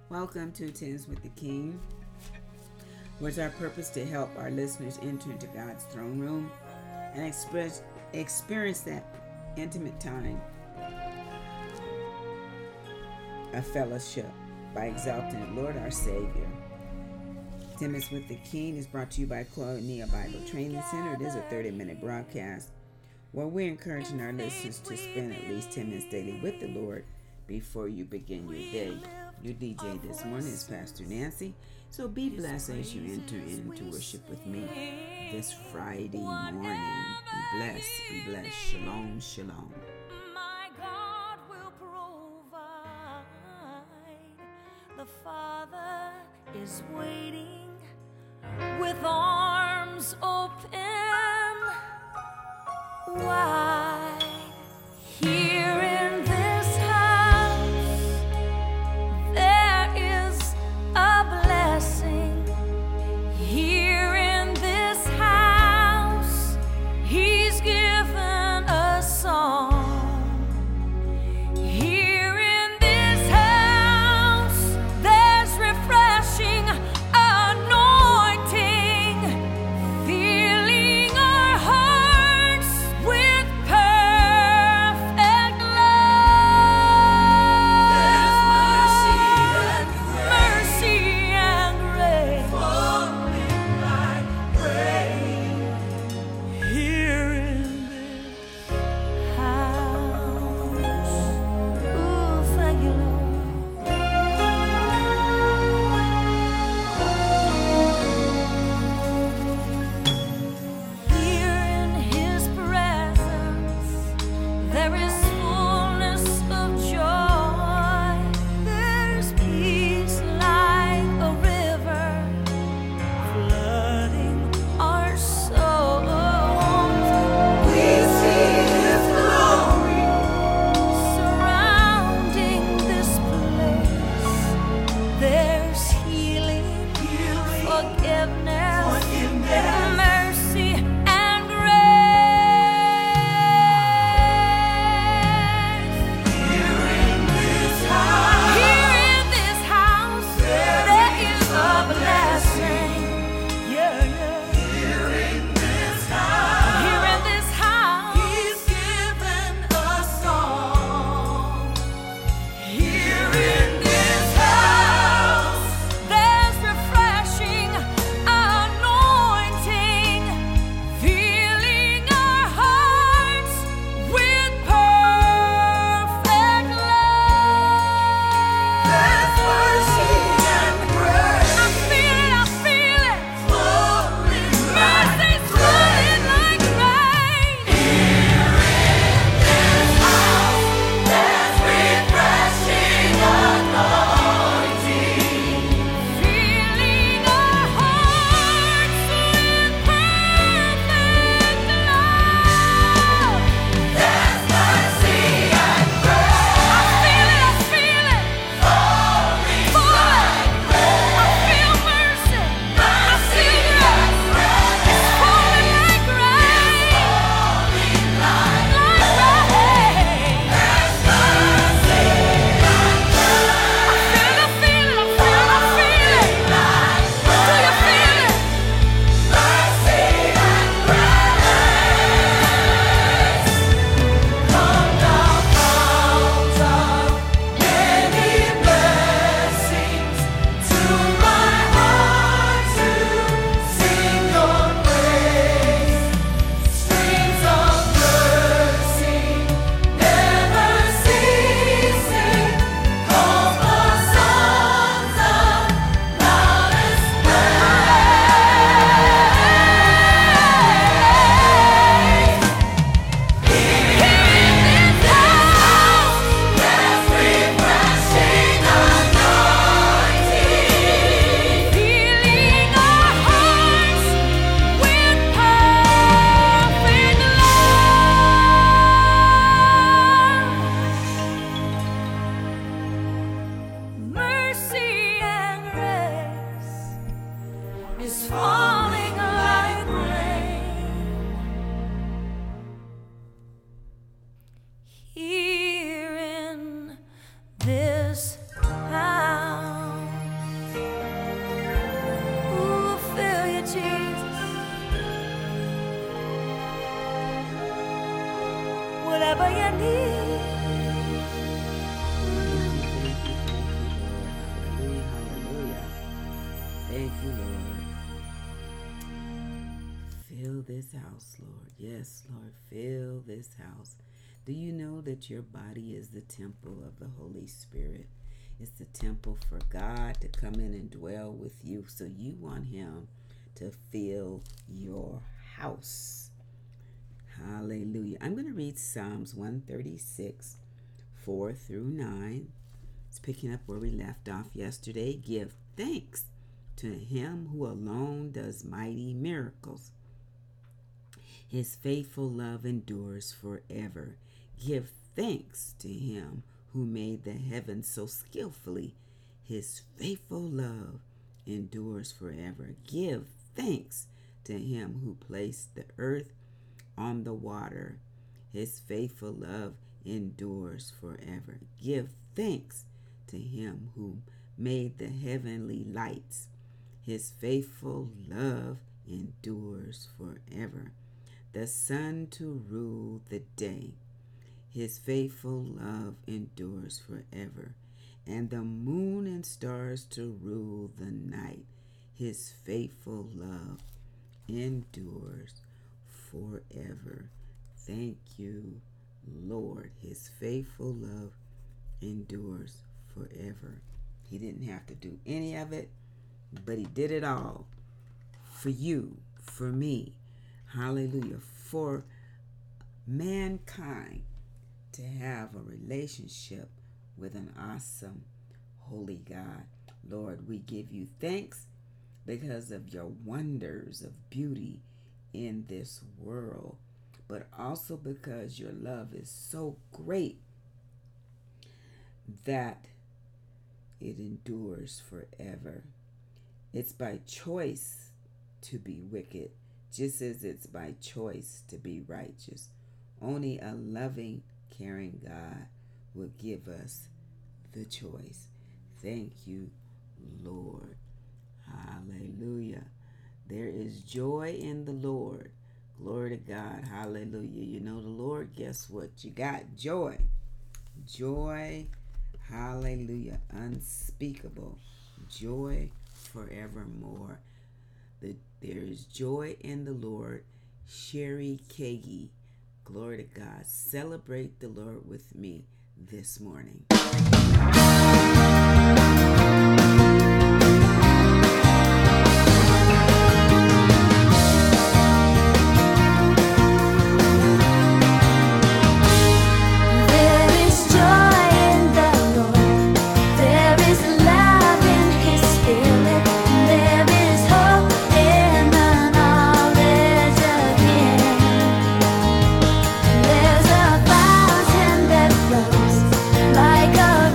Welcome to Tens with the King, where it's our purpose to help our listeners enter into God's throne room and experience that intimate time of fellowship by exalting the Lord our Savior. Tens with the King is brought to you by Koinonia Bible Training Center. It is a 30-minute broadcast where we're encouraging our listeners to spend at least 10 minutes daily with the Lord before you begin your day. Your DJ this morning is Pastor Nancy. So be blessed as you enter into worship with me this Friday morning. Be blessed, be blessed. Shalom, shalom. My God will provide. The Father is waiting with arms open wide. Here in this house, there is a blessing. Here in this house, He's given a song. Here in this house, there's refreshing anointing, filling our hearts with this house, Lord. Yes, Lord, fill this house. Do you know that your body is the temple of the Holy Spirit? It's the temple for God to come in and dwell with you. So you want him to fill your house. Hallelujah. I'm going to read Psalms 136, 4 through 9. It's picking up where we left off yesterday. Give thanks to him who alone does mighty miracles. His faithful love endures forever. Give thanks to him who made the heavens so skillfully. His faithful love endures forever. Give thanks to him who placed the earth on the water. His faithful love endures forever. Give thanks to him who made the heavenly lights. His faithful love endures forever. The sun to rule the day. His faithful love endures forever. And the moon and stars to rule the night. His faithful love endures forever. Thank you, Lord. His faithful love endures forever. He didn't have to do any of it, but he did it all for you, for me. Hallelujah. For mankind to have a relationship with an awesome, holy God. Lord, we give you thanks because of your wonders of beauty in this world, but also because your love is so great that it endures forever. It's by choice to be wicked, just as it's by choice to be righteous. Only a loving, caring God will give us the choice. Thank you, Lord. Hallelujah. There is joy in the Lord. Glory to God. Hallelujah. You know the Lord, guess what? You got joy. Joy. Hallelujah. Unspeakable. Joy forevermore. There is joy in the Lord. Sherry Kagi. Glory to God. Celebrate the Lord with me this morning. Like a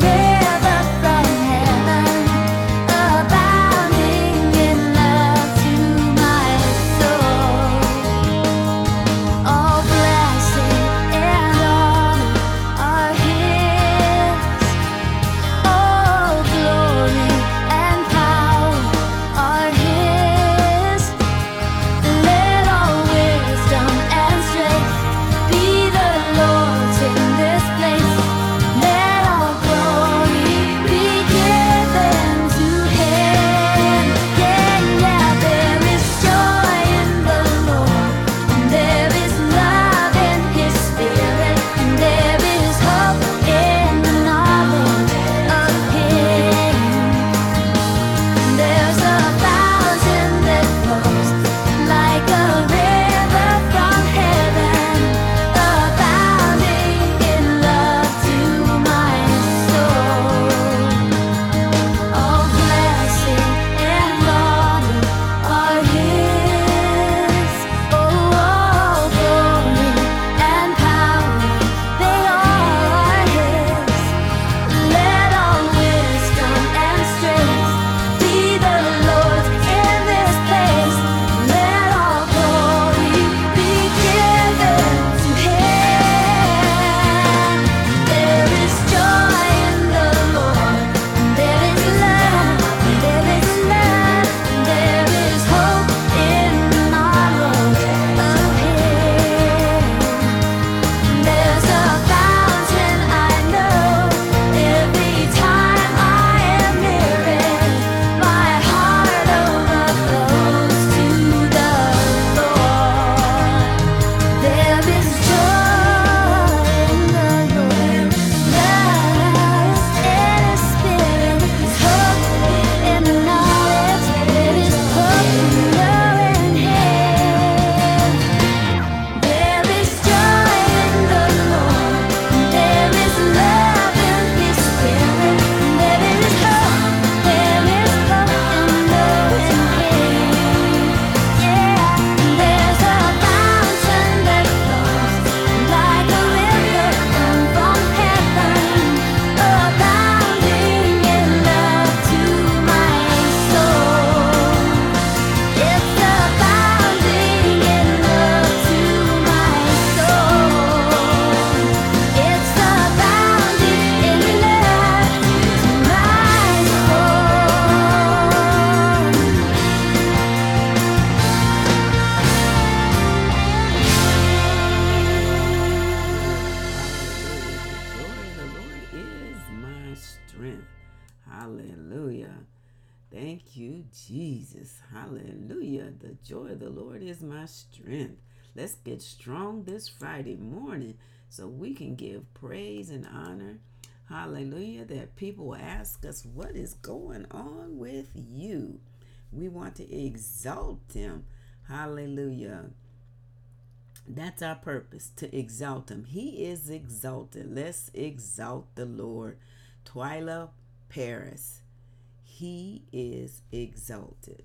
Hallelujah. Thank you, Jesus. Hallelujah. The joy of the Lord is my strength. Let's get strong this Friday morning so we can give praise and honor. Hallelujah. That people will ask us, what is going on with you? We want to exalt him. Hallelujah. That's our purpose, to exalt him. He is exalted. Let's exalt the Lord. Twyla Paris. He is exalted.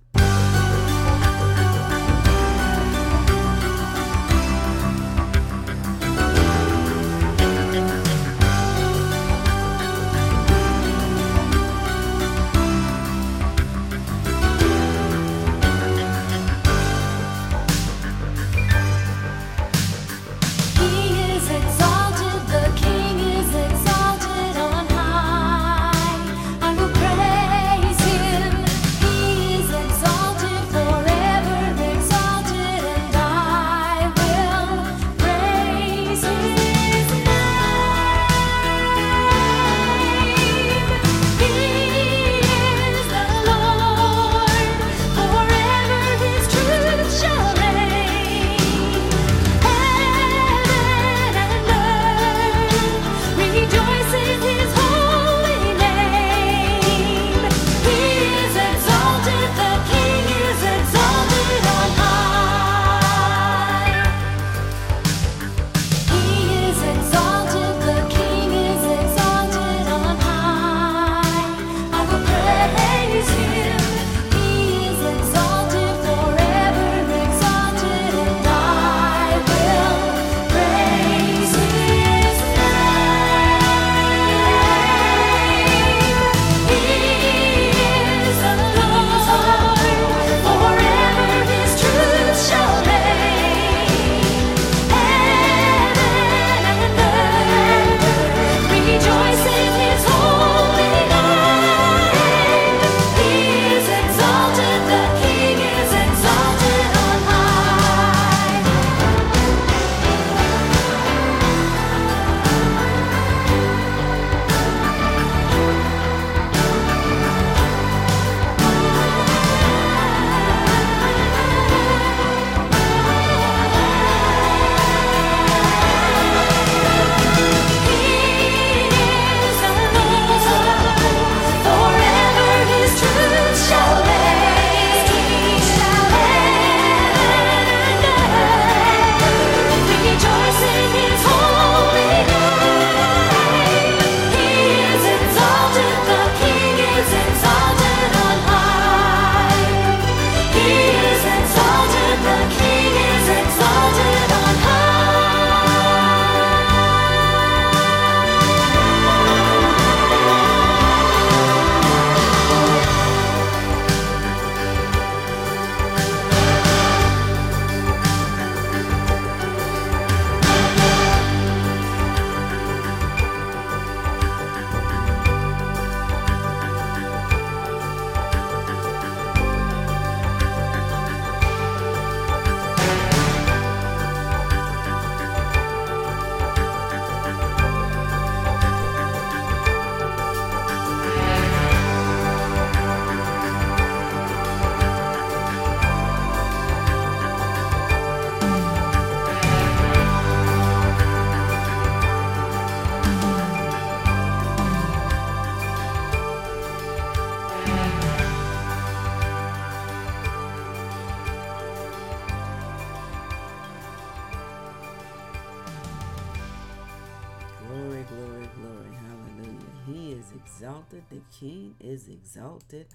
Exalted, the King is exalted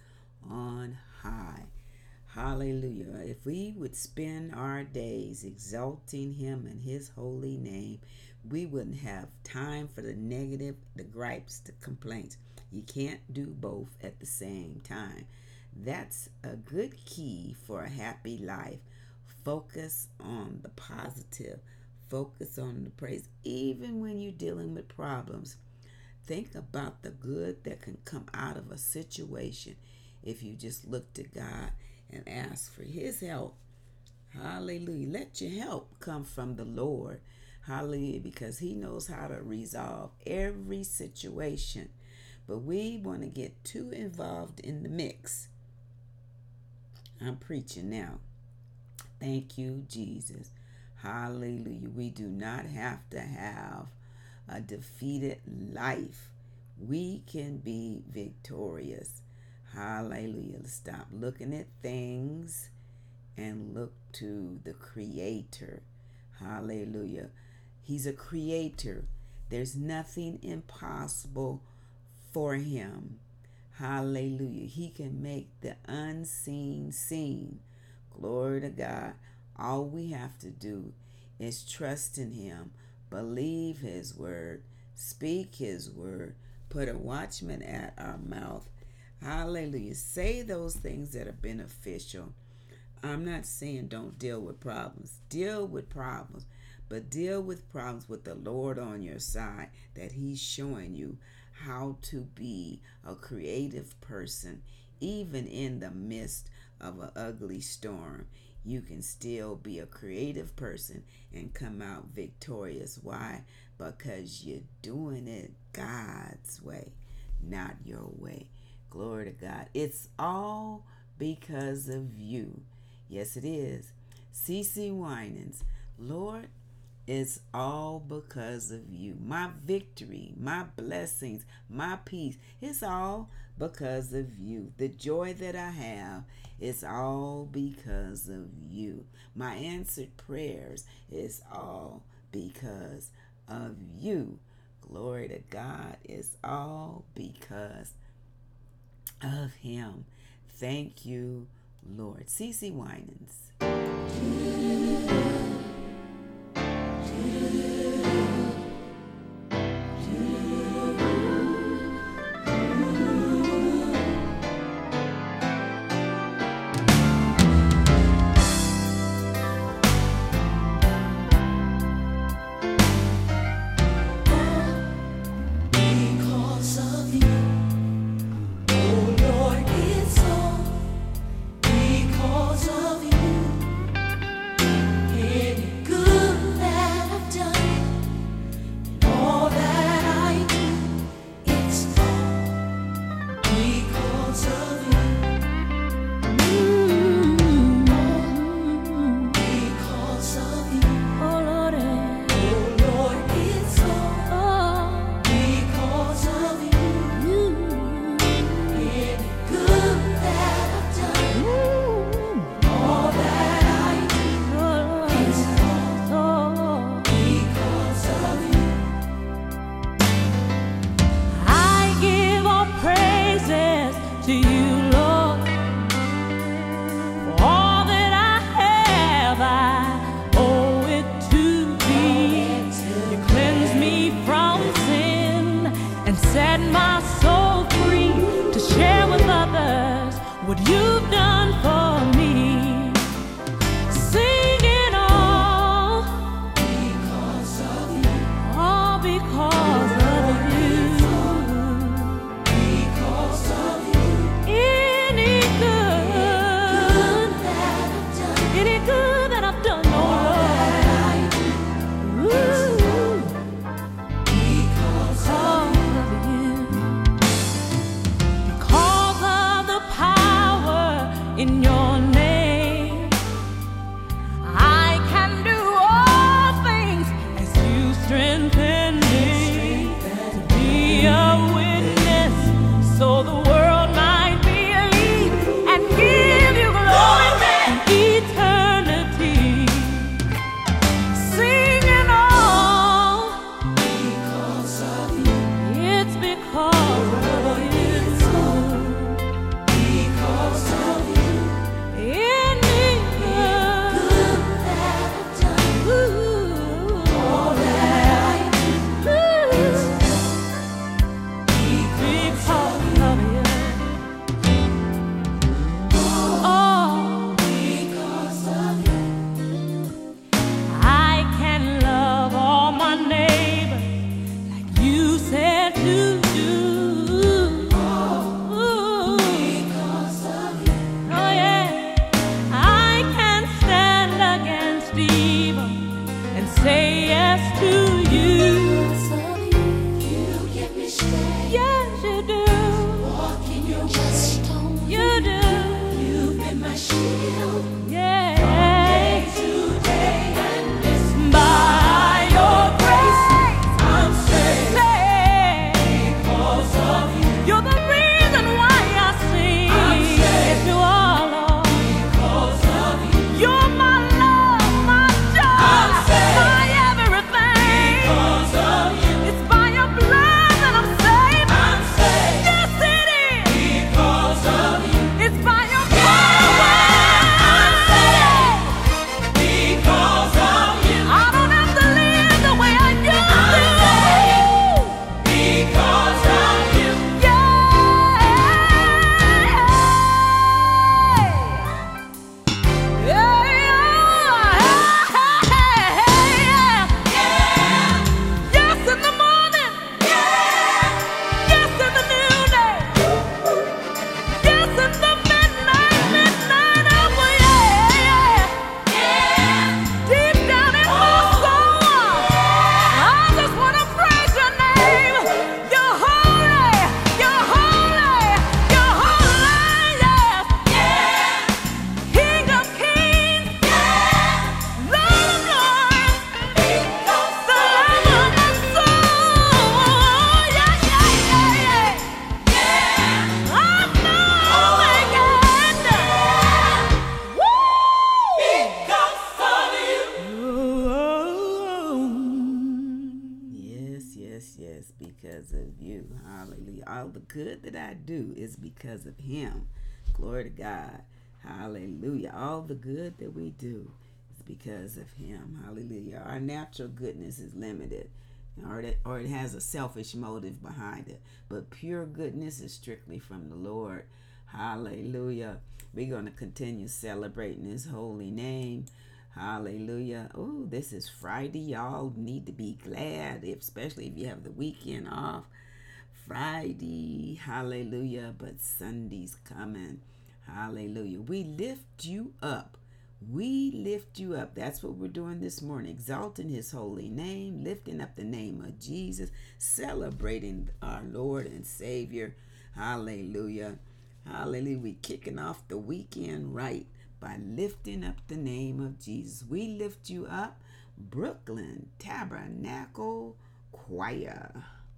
on high. Hallelujah. If we would spend our days exalting him and his holy name, we wouldn't have time for the negative, the gripes, the complaints. You can't do both at the same time. That's a good key for a happy life. Focus on the positive. Focus on the praise. Even when you're dealing with problems, think about the good that can come out of a situation if you just look to God and ask for his help. Hallelujah. Let your help come from the Lord. Hallelujah. Because he knows how to resolve every situation. but we want to get too involved in the mix. I'm preaching now. Thank you, Jesus. Hallelujah. We do not have to have a defeated life. We can be victorious. Hallelujah. Stop looking at things and look to the Creator. Hallelujah. He's a creator. There's nothing impossible for him. Hallelujah. He can make the unseen seen. Glory to God. All we have to do is trust in him, believe his word, speak his word, put a watchman at our mouth. Hallelujah. Say those things that are beneficial. I'm not saying don't deal with problems. Deal with problems. But deal with problems with the Lord on your side, that he's showing you how to be a creative person. Even in the midst of an ugly storm, you can still be a creative person and come out victorious. Why? Because you're doing it God's way, not your way. Glory to God. It's all because of you. Yes, it is. CeCe Winans, Lord, it's all because of you. My victory, my blessings, my peace, it's all because of you. The joy that I have, it's all because of you. My answered prayers is all because of you. Glory to God. It's all because of him. Thank you, Lord. CeCe Winans. What you've done for me, singing all because of you, all because of you, because of you. Any good that I've done, oh Lord, because of you, because of the power You do. You've been my shield. Yeah. Day to day, and it's By your grace, I'm saved saved. because of you. You're the reason why I sing. I'm saved. Yes, you are, Lord. Because of you. You're my love, my joy, I'm saved. my everything. Because of you. It's by your blood that I'm saved. I'm saved. Yes, it is. Because of you. It's by your power. I'm saved. Because of you. I don't have to live the way I used to. Because of you. Yes, in the morning. Yes, in the noonday. Yes, in the midnight hour. Deep down in my soul, I just wanna praise your name. You're holy, you're holy, you're holy. Yes, King of kings, Lord of lords, the Lamb of my soul. Yeah. I'm not wicked. Woo! Because of you. Yes, because of you. Hallelujah. All the good that I do is because of him. Glory to God. Hallelujah. All the good that we do is because of him. Hallelujah. Our natural goodness is limited, or it has a selfish motive behind it. But pure goodness is strictly from the Lord. Hallelujah. We're going to continue celebrating his holy name. Hallelujah. Oh, this is Friday. Y'all need to be glad, especially if you have the weekend off. Friday. Hallelujah. But Sunday's coming. Hallelujah. We lift you up. We lift you up. That's what we're doing this morning. Exalting his holy name, lifting up the name of Jesus, celebrating our Lord and Savior. Hallelujah. Hallelujah. We kicking off the weekend right by lifting up the name of Jesus. We lift you up, Brooklyn Tabernacle Choir.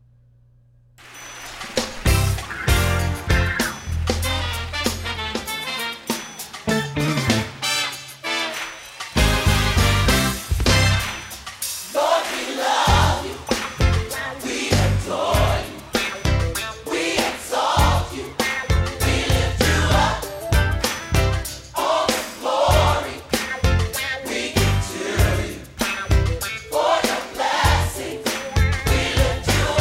Lord, we love you. We adore you. We exalt you. We lift you up. All the glory we give to you. For your blessings, we lift you up.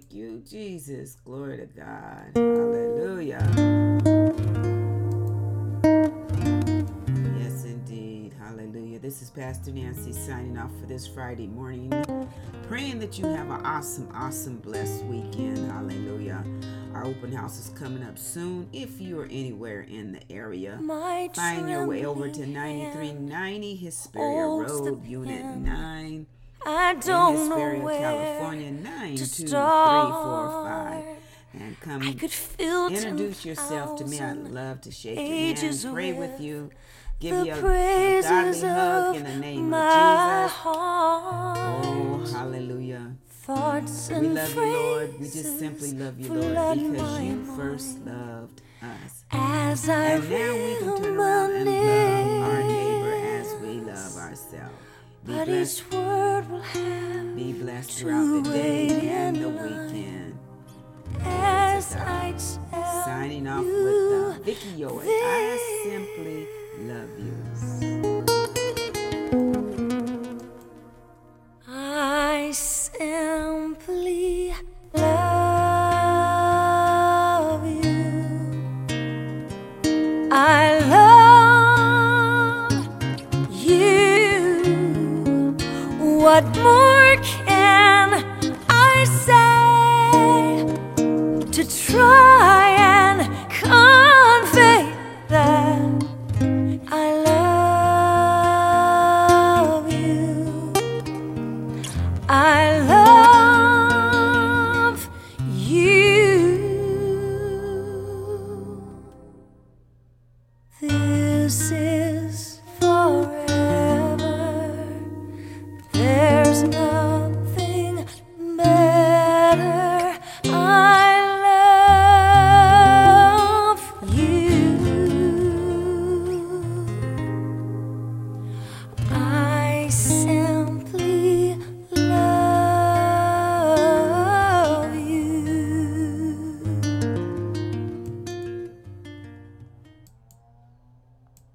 Thank you, Jesus. Glory to God. Hallelujah. Yes, indeed. Hallelujah. This is Pastor Nancy signing off for this Friday morning. Praying that you have an awesome, awesome, blessed weekend. Hallelujah. Our open house is coming up soon. If you are anywhere in the area, find your way over to 9390 Hesperia Road, Unit 9. I in don't know Hesperia, where California, to 92345. And come I could feel introduce yourself to me. I'd 10,000 love to shake your hand, ages pray with with you, give the you a praises godly hug of in the name my of Jesus. heart. Oh, hallelujah. Thoughts We and love you, Lord. We just phrases simply love you, flood Lord, because my you mind first loved us. as I And now we can turn around and love our neighbor as we love ourselves. Be but blessed. each word will have Be blessed throughout the day and the weekend. as God. I tell Signing off you with Vicky Yoy. I simply love you.